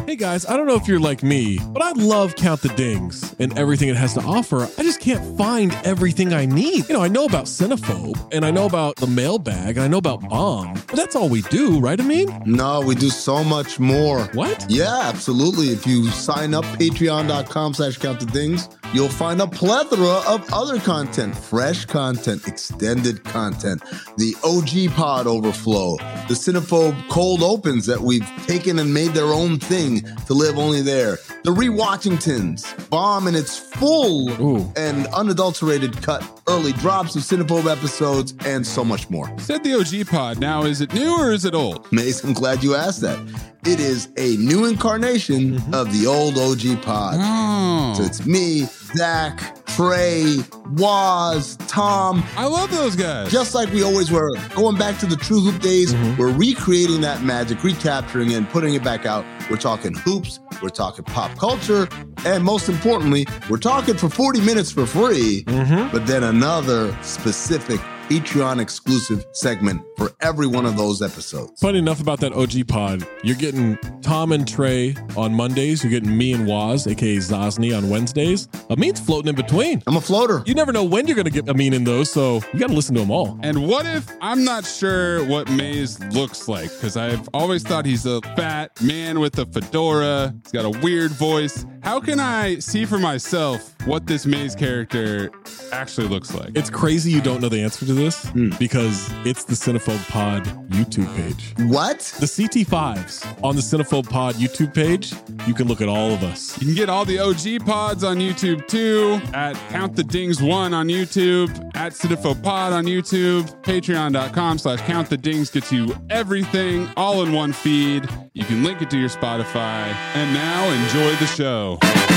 Hey guys, I don't know if you're like me, but I love Count the Dings and everything it has to offer. I just can't find everything I need. I know about Cinephobe, and I know about the mailbag, and I know about Bomb, but that's all we do, right, Amin? No, we do so much more. What? Yeah, absolutely. If you sign up, patreon.com/countthedings, you'll find a plethora of other content, fresh content, extended content, the OG pod overflow, the Cinephobe cold opens that we've taken and made their own thing to live only there, the Rewatchingtons, Bomb in its full and unadulterated cut, early drops of Cinephobe episodes, and so much more. Said the OG pod. Now, is it new or is it old? Mace, I'm glad you asked that. It is a new incarnation of the old OG pod. Oh. So it's me, Zach, Trey, Waz, Tom. I love those guys. Just like we always were. Going back to the True Hoop days, we're recreating that magic, recapturing it, and putting it back out. We're talking hoops, we're talking pop culture, and most importantly, we're talking for 40 minutes for free, but then another specific Patreon exclusive segment for every one of those episodes. Funny enough about that OG pod, you're getting Tom and Trey on Mondays. You're getting me and Waz, aka Zosny, on Wednesdays. Amin's floating in between. I'm a floater. You never know when you're going to get Amin in those, so you got to listen to them all. And what if I'm not sure what Maze looks like? Because I've always thought he's a fat man with a fedora. He's got a weird voice. How can I see for myself what this Maze character actually looks like? It's crazy you don't know the answer to this because it's the Cinephobe Pod YouTube page. What? The CT5s on the Cinephobe Pod YouTube page, you can look at all of us. You can get all the OG pods on YouTube too, at Count the Dings 1 on YouTube, at Cinephobe Pod on YouTube, patreon.com/Count the Dings gets you everything all in one feed. You can link it to your Spotify. And now enjoy the show.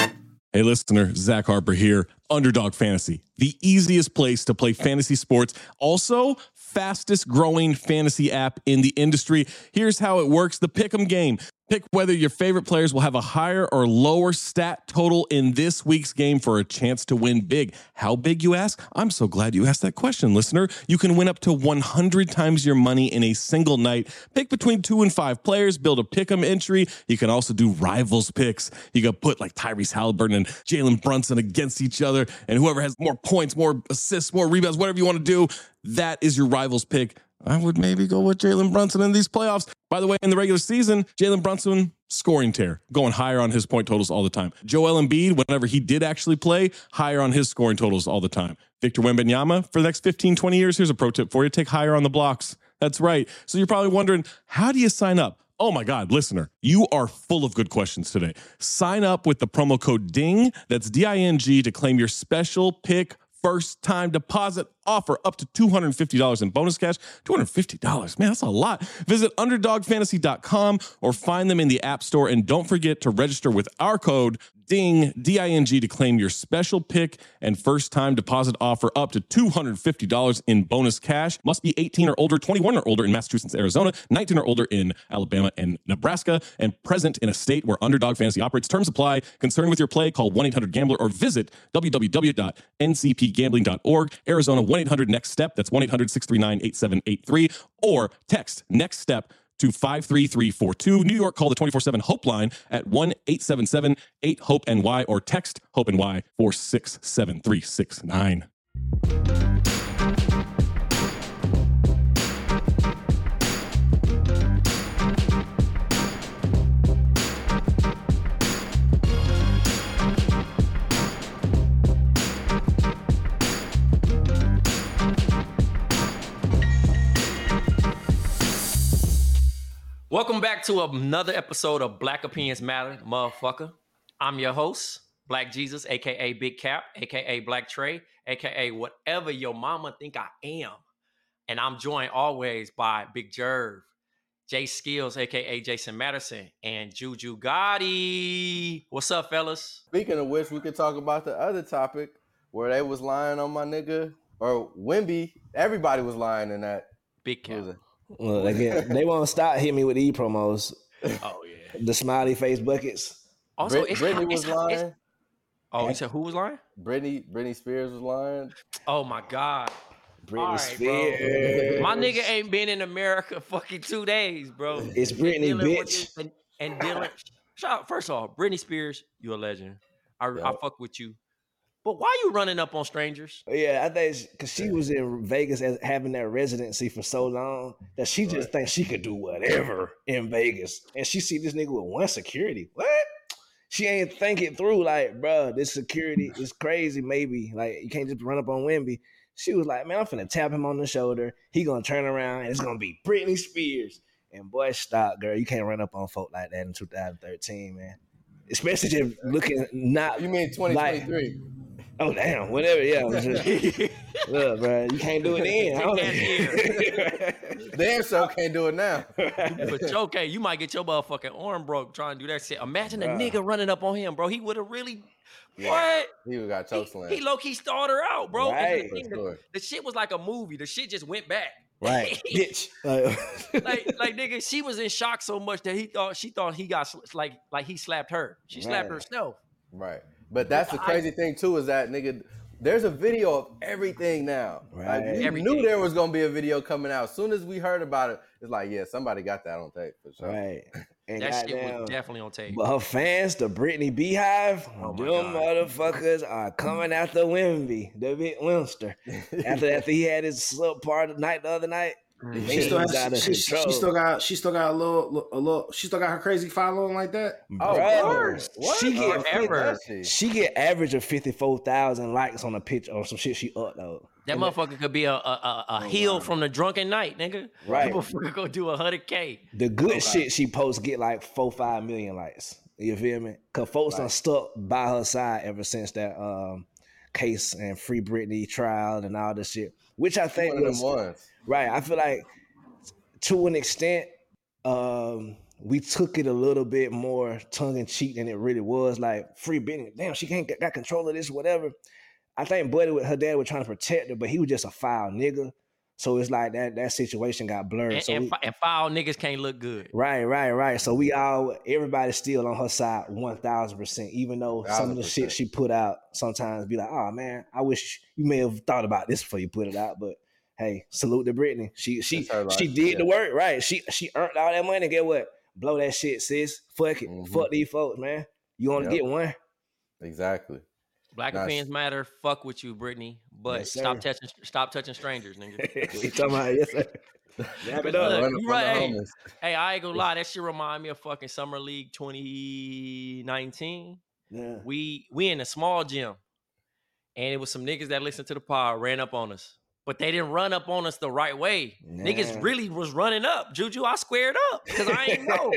Hey listener, Zach Harper here, Underdog Fantasy, the easiest place to play fantasy sports. Also, fastest growing fantasy app in the industry. Here's how it works. The Pick'em game. Pick whether your favorite players will have a higher or lower stat total in this week's game for a chance to win big. How big, you ask? I'm so glad you asked that question, listener. You can win up to 100 times your money in a single night. Pick between 2 and 5 players, build a pick'em entry. You can also do rivals picks. You can put like Tyrese Halliburton and Jalen Brunson against each other, and whoever has more points, more assists, more rebounds, whatever you want to do, that is your rivals pick. I would maybe go with Jalen Brunson in these playoffs. By the way, in the regular season, Jalen Brunson, scoring tear, going higher on his point totals all the time. Joel Embiid, whenever he did actually play, higher on his scoring totals all the time. Victor Wembanyama, for the next 15, 20 years, here's a pro tip for you. Take higher on the blocks. That's right. So you're probably wondering, how do you sign up? Oh my God, listener, you are full of good questions today. Sign up with the promo code DING, that's D-I-N-G, to claim your special pick first time deposit offer up to $250 in bonus cash. $250, man, that's a lot. Visit underdogfantasy.com or find them in the App Store. And don't forget to register with our code DING, D-I-N-G, to claim your special pick and first time deposit offer up to $250 in bonus cash. Must be 18 or older, 21 or older in Massachusetts, Arizona, 19 or older in Alabama and Nebraska, and present in a state where Underdog Fantasy operates. Terms apply. Concerned with your play, call 1-800-GAMBLER or visit www.ncpgambling.org. Arizona, 1-800-NEXT-STEP. That's 1-800-639-8783. Or text NEXT STEP to 53342. New York, call the 24/7 Hope line at 1-877-8-HOPE-NY or text HOPE-NY 467-369. Welcome back to another episode of Black Opinions Matter, motherfucker. I'm your host, Black Jesus, a.k.a. Big Cap, a.k.a. Black Trey, a.k.a. whatever your mama think I am. And I'm joined always by Big Jerv, Jay Skills, a.k.a. Jason Madison, and Juju Gotti. What's up, fellas? Speaking of which, we could talk about the other topic where they was lying on my nigga, or Wemby. Everybody was lying in that. Big Cap. Well, again, they won't stop hitting me with the promos. Oh, yeah. The smiley face buckets. Also, Britney was lying. Oh, you said who was lying? Britney Spears was lying. Oh, my God. Britney Spears. Bro. My nigga ain't been in America fucking 2 days, bro. It's Britney, bitch. And Dylan, Shout out, first off, Britney Spears, you a legend. I Yep. fuck with you. But why you running up on strangers? Yeah, I think because she was in Vegas as having that residency for so long that she just thinks she could do whatever in Vegas, and she see this nigga with one security. What? She ain't think it through. Like, bro, this security is crazy. Maybe like you can't just run up on Wemby. She was like, man, I'm finna tap him on the shoulder. He gonna turn around and it's gonna be Britney Spears. And boy, stop, girl. You can't run up on folk like that in 2013, man. Especially just looking not. You mean 2023? Oh damn, whatever. Yeah, look, bro, you can't do it then. Damn, so can't do it now. But okay, you might get your motherfucking arm broke trying to do that shit. Imagine a nigga running up on him, bro. He would have really. What? He would got choke slammed. He low key stalled her out, bro. Right. The shit was like a movie. The shit just went back. Right, bitch. like nigga, she was in shock so much that she thought he got like he slapped her. She slapped herself. Right. But that's the crazy thing too, is that nigga, there's a video of everything now. Right. Like, we knew there was gonna be a video coming out. As soon as we heard about it, it's like, yeah, somebody got that on tape for sure. Right. And that shit was definitely on tape. But her fans, the Britney Beehive, them motherfuckers are coming after Wemby, the big Wimster. after he had his little part of the night the other night. She still got a little. She still got her crazy following like that. Oh, of course. She get average of 54,000 likes on a picture or some shit she upload. That motherfucker could be a heel from the drunken night, nigga. Right. Motherfucker go do 100K. The good shit she posts get like 4-5 million likes. You feel me? Cause folks done stuck by her side ever since that case and Free Britney trial and all this shit, which I think was right. I feel like to an extent, we took it a little bit more tongue in cheek than it really was. Like Free Britney, damn, she can't got control of this, whatever. I think Buddy with her dad was trying to protect her, but he was just a foul nigga. So it's like that situation got blurred. And foul niggas can't look good. Right. So everybody's still on her side 1,000%, even though some of the shit she put out sometimes be like, oh man, I wish you may have thought about this before you put it out. But hey, salute to Britney. She did the work, right? She earned all that money. Get what? Blow that shit, sis. Fuck it. Fuck these folks, man. You only get one. Exactly. Black opinions matter. Fuck with you, Britney. But stop touching strangers, nigga. We talking about yes, sir. Look, right. Hey, I ain't gonna lie. That shit remind me of fucking Summer League 2019. Yeah. We in a small gym, and it was some niggas that listened to the pod ran up on us, but they didn't run up on us the right way. Nah. Niggas really was running up. Juju, I squared up because I ain't know.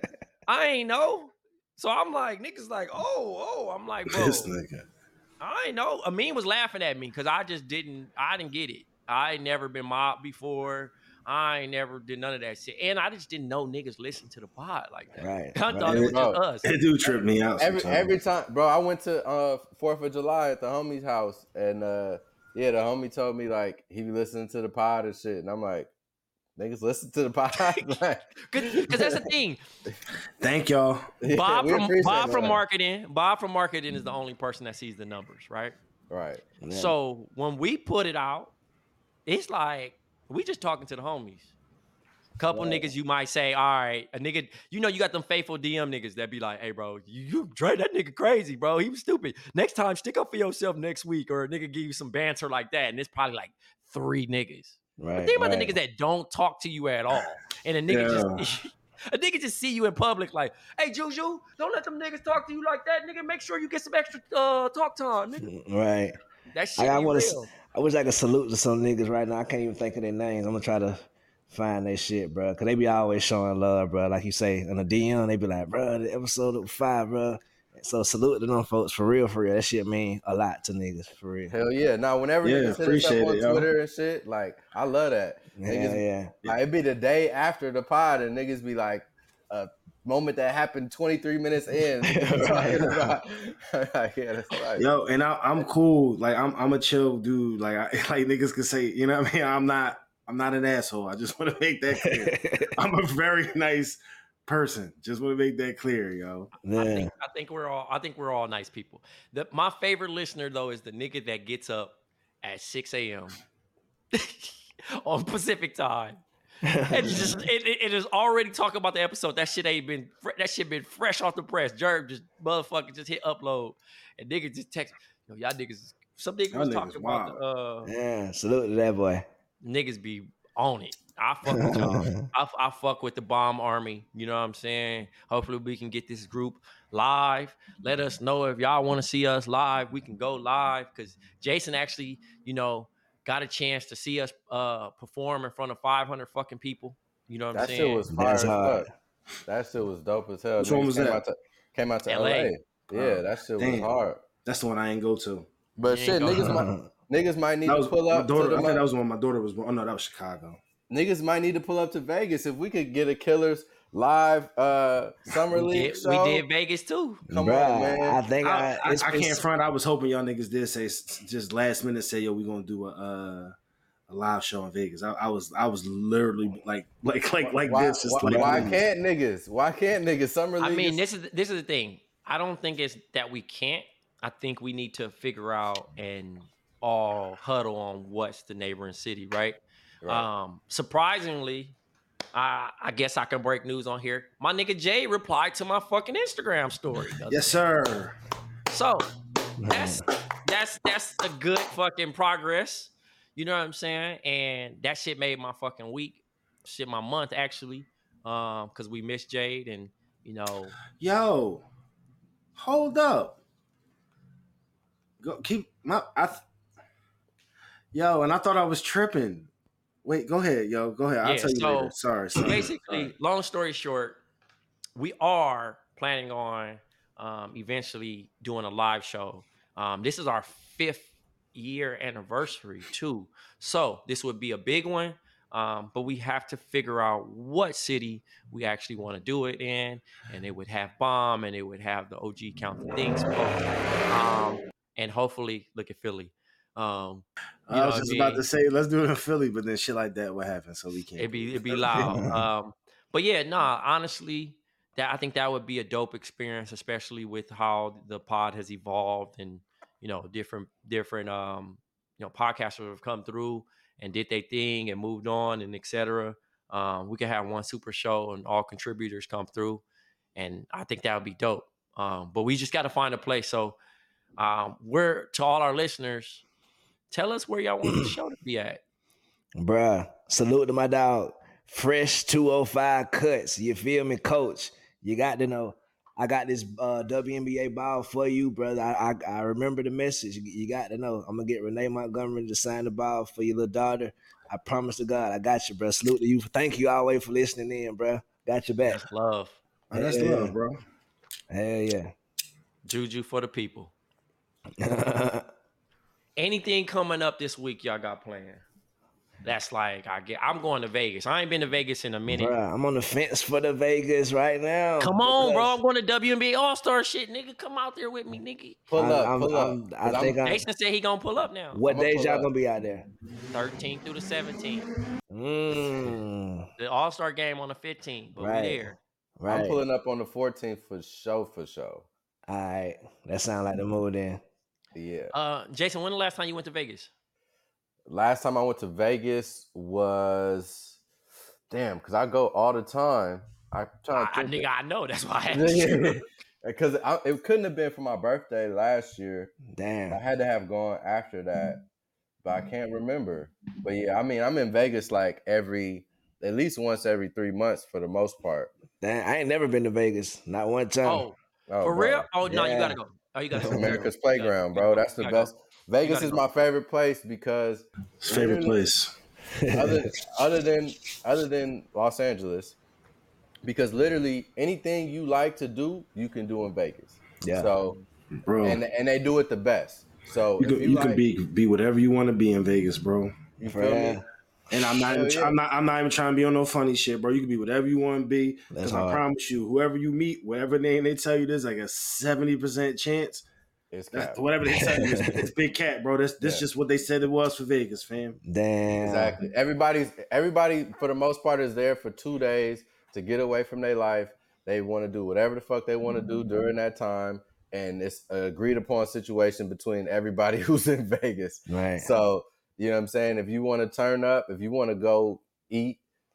I ain't know. So I'm like, niggas like, oh. I'm like, bro. This nigga. I ain't know. Amin was laughing at me because I didn't get it. I ain't never been mobbed before. I ain't never did none of that shit. And I just didn't know niggas listen to the pod like that. Right. I thought it was just us. It do trip me out every time. Bro, I went to 4th of July at the homie's house. And the homie told me like he be listening to the pod and shit. And I'm like, niggas listen to the pod. Because that's the thing. Thank y'all. Bob from marketing is the only person that sees the numbers, right? Right. Yeah. So when we put it out, it's like we just talking to the homies. Couple niggas you might say, all right, a nigga, you got them faithful DM niggas that be like, hey, bro, you drive that nigga crazy, bro. He was stupid. Next time, stick up for yourself next week, or a nigga give you some banter like that. And it's probably like 3 niggas. Right. But think about the niggas that don't talk to you at all. And a nigga just see you in public like, hey, Juju, don't let them niggas talk to you like that, nigga. Make sure you get some extra talk time, nigga. Right. That shit I real. I wish I could salute to some niggas right now. I can't even think of their names. I'm gonna try to find their shit, bro. Cause they be always showing love, bro. Like you say, in the DM, they be like, bro, the episode 5, bro. So salute to them folks for real. That shit mean a lot to niggas for real. Hell yeah. Now whenever niggas hit us up on Twitter and shit, like I love that. Niggas, like, it'd be the day after the pod and niggas be like a moment that happened 23 minutes in. Talking about, like, yeah, that's right. Yo, and I'm cool. Like I'm a chill dude. Like niggas can say, you know what I mean? I'm not an asshole. I just want to make that clear. I'm a very nice person. Just want to make that clear, yo. Yeah. I think we're all nice people. My favorite listener though is the nigga that gets up at 6 a.m. on Pacific time It is already talking about the episode. That shit been fresh off the press. Jerb just motherfucker just hit upload, and niggas just text. Yo, y'all niggas. Some niggas was talking about the. Yeah, salute to that boy. Niggas be on it. I fuck with y'all. I fuck with the Bomb Army. You know what I'm saying? Hopefully we can get this group live. Let us know if y'all want to see us live. We can go live because Jason actually, got a chance to see us perform in front of 500 fucking people. You know what I'm saying? That shit was fire as fuck. That shit was dope as hell. Which one was that? Came out to LA. Yeah, that shit was hard. That's the one I ain't go to. But shit, niggas might need to pull up. I think that was when my daughter was born. Oh no, that was Chicago. Niggas might need to pull up to Vegas if we could get a Killers live summer league show. We did Vegas too. Come on, man. I think I can't front. I was hoping y'all niggas did say just last minute say, yo, we gonna do a live show in Vegas. I was literally like this. Just why can't niggas? Summer league. I mean, this is the thing. I don't think it's that we can't. I think we need to figure out and all huddle on what's the neighboring city, right? Surprisingly, I guess I can break news on here. My nigga Jay replied to my fucking Instagram story. Yes, sir. So that's a good fucking progress. You know what I'm saying? And that shit made my fucking week, my month actually, because we missed Jade and Yo, hold up. Go keep my. And I thought I was tripping. Wait, go ahead, yo. Go ahead. I'll tell you later. Sorry. Basically, long story short, we are planning on eventually doing a live show. This is our 5th year anniversary too. So this would be a big one. But we have to figure out what city we actually want to do it in. And it would have Bomb and it would have the OG Count the Things. And hopefully look at Philly. I was just about to say, let's do it in Philly, but then shit like that, what happened? So we can't. It'd be loud. But yeah, honestly, I think that would be a dope experience, especially with how the pod has evolved and different podcasters have come through and did their thing and moved on and etc. We could have one super show and all contributors come through, and I think that would be dope. But we just got to find a place. So we're to all our listeners. Tell us where y'all want the show to be at. Bruh, salute to my dog. Fresh 205 cuts. You feel me, coach? You got to know. I got this WNBA ball for you, brother. I remember the message. You got to know. I'm going to get Renee Montgomery to sign the ball for your little daughter. I promise to God, I got you, bro. Salute to you. Thank you always for listening in, bro. Got your back. That's love. That's love, bro. Hell yeah. Juju for the people. Anything coming up this week y'all got planned? That's like I'm going to Vegas. I ain't been to Vegas in a minute. Bruh, I'm on the fence for the Vegas right now. Come on, bro. I'm going to WNBA All-Star shit, nigga. Come out there with me, nigga. Pull up. Jason said he gonna pull up now. What days y'all gonna be out there? 13th through the 17th. The All-Star game on the 15th, but we there. Right. I'm pulling up on the 14th for show. All right. That sounds like the mood then. Yeah. Jason, when the last time you went to Vegas? Last time I went to Vegas was because I go all the time. I know that's why I asked you. Because it couldn't have been for my birthday last year. Damn. I had to have gone after that, but I can't remember. But yeah, I mean, I'm in Vegas like at least once every 3 months for the most part. Damn, I ain't never been to Vegas. Not one time. Oh for bro. real? Oh, no, you got to go. Oh, you got to go. America's Playground, bro. That's the best. Vegas is my favorite place because favorite place. other than Los Angeles, because literally anything you like to do, you can do in Vegas. Yeah. So, bro, and they do it the best. So you can be whatever you want to be in Vegas, bro. You feel me? And I'm not even trying to be on no funny shit, bro. You can be whatever you want to be. Because I promise you, whoever you meet, whatever name they tell you, there's like a 70% chance. It's Cap. Whatever they tell you, it's Big Cat, bro. This just what they said it was for Vegas, fam. Damn. Exactly. Everybody for the most part is there for 2 days to get away from their life. They want to do whatever the fuck they want to do during that time. And it's an agreed upon situation between everybody who's in Vegas. Right. So, you know what I'm saying? If you want to turn up, if you want to go eat,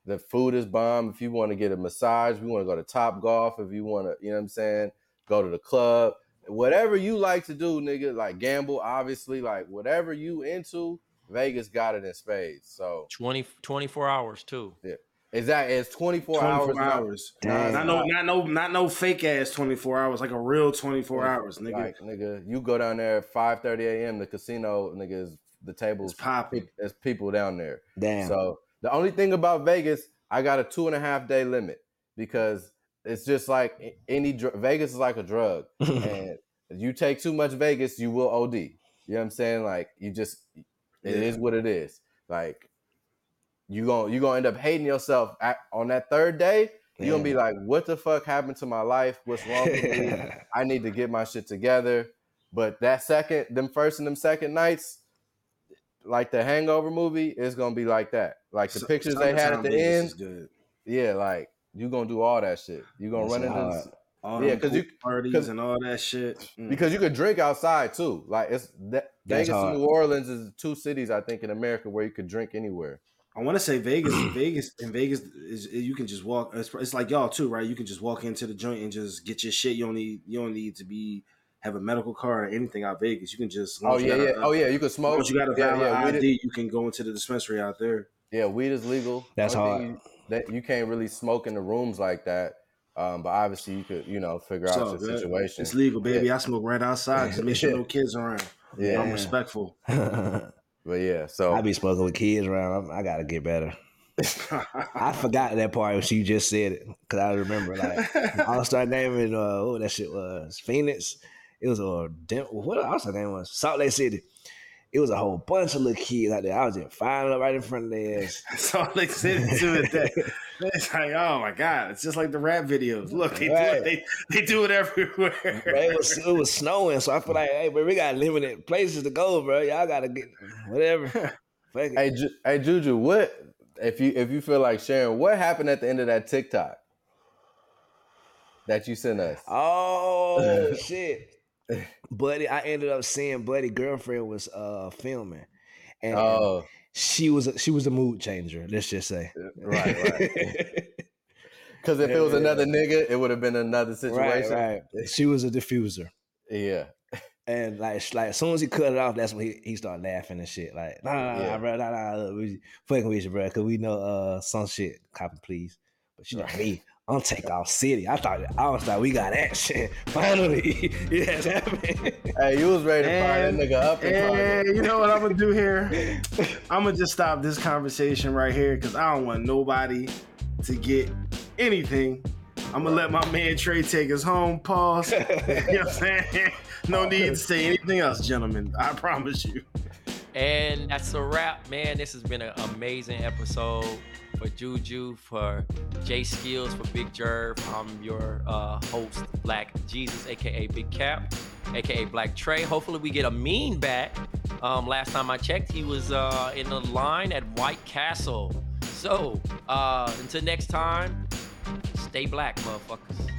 The food is bomb. If you want to get a massage, if you want to go to Top Golf, if you want to, you know what I'm saying, go to the club, whatever you like to do, nigga, like gamble, obviously, like whatever you into, Vegas got it in spades. So 24 hours too. Yeah. Exactly. It's 24 hours. Not no fake ass 24 hours, like a real 24 hours, nigga. Like, nigga, you go down there at 5:30 a.m. The casino, nigga, is the tables popping. There's people down there. Damn. So the only thing about Vegas, I got a 2.5 day limit because it's just like Vegas is like a drug, and if you take too much Vegas, you will OD. You know what I'm saying? Like it is what it is. Like you gonna end up hating yourself on that third day. You're gonna be like, what the fuck happened to my life? What's wrong with me? I need to get my shit together. But them first and them second nights, like the Hangover movie, is gonna be like that. Like the pictures they had at the end. Yeah, like you gonna do all that shit. You gonna run into because you parties and all that shit. Because you could drink outside too. Like Vegas and New Orleans is 2 cities I think in America where you could drink anywhere. I want to say Vegas is you can just walk. It's like y'all too, right? You can just walk into the joint and just get your shit. You don't need to have a medical card or anything out Vegas. You can just you can smoke. Once you got a valid ID, you can go into the dispensary out there. Yeah, weed is legal. That's hard. You can't really smoke in the rooms like that. But obviously you could, figure out the situation. It's legal, baby. I smoke right outside. Just make sure no kids around. Yeah, I'm respectful. But yeah, so I be smoking with kids around. I gotta get better. I forgot that part when she just said it because I remember like All-Star Game in what that shit was Phoenix. It was what All-Star Game was Salt Lake City. It was a whole bunch of little kids out there. I was just firing up right in front of their ass. Salt Lake City doing that. It's like, oh my God, it's just like the rap videos. Look, they do it everywhere. It was snowing, so I feel like, hey, bro, we got limited places to go, bro. Y'all gotta get whatever. Hey, Juju, what if you feel like sharing? What happened at the end of that TikTok that you sent us? Oh shit, Buddy! I ended up seeing Buddy girlfriend was filming, and she was a mood changer. Let's just say, right. Because if it was another nigga, it would have been another situation. Right. She was a diffuser. Yeah. And like as soon as he cut it off, that's when he started laughing and shit. Like, nah, bro, we fucking with you, bro, because we know some shit. Copy, please. But she like, me, I'm take off city. I thought we got action. Finally, it has happened. Hey, you was ready to fire that nigga up. And you know what I'm gonna do here? I'm gonna just stop this conversation right here because I don't want nobody to get anything. I'm gonna let my man Trey take us home. Pause. You know what I'm saying? No need to say anything else, gentlemen. I promise you. And that's a wrap, man. This has been an amazing episode for Juju, for J Skills, for Big Jerv. I'm your host, Black Jesus, aka Big Cap, aka Black Trey. Hopefully we get a mean back. Last time I checked, he was in the line at White Castle. So until next time, stay black, motherfuckers.